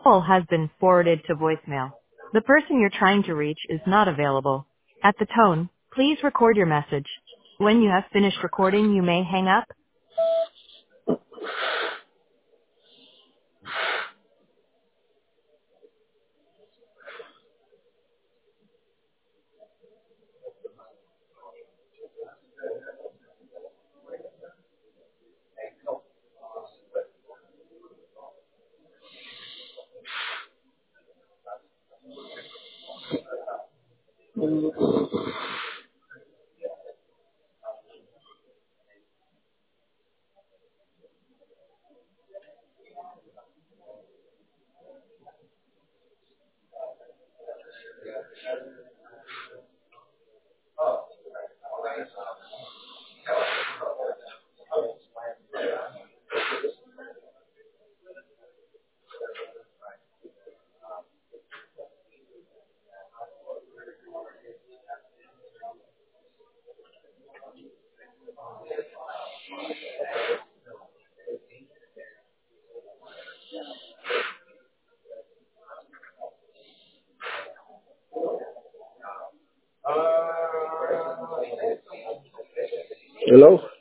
Call has been forwarded to voicemail. The person you're trying to reach is not available. At the tone, please record your message. When you have finished recording, you may hang up. Hello?